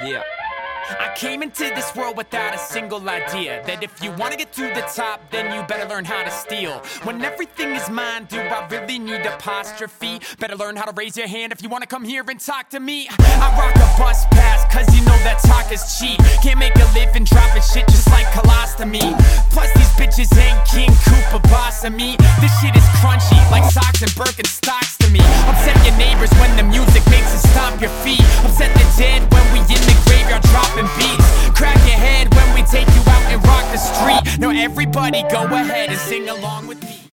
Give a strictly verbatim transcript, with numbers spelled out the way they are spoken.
Yeah. I came into this world without a single idea, that if you wanna get to the top, then you better learn how to steal. When everything is mine, do I really need apostrophe? Better learn how to raise your hand if you wanna come here and talk to me. I rock a bus pass, cause you know that talk is cheap. Can't make a living dropping shit just like colostomy. Plus these bitches ain't King Koopa boss of me. This shit is crunchy, like socks and Birkenstocks to me. Upset your neighbors when the music makes it stomp your feet. Upset the dead when we in the graveyard dropping beats. Crack your head when we take you out and rock the street. Now everybody go ahead and sing along with me.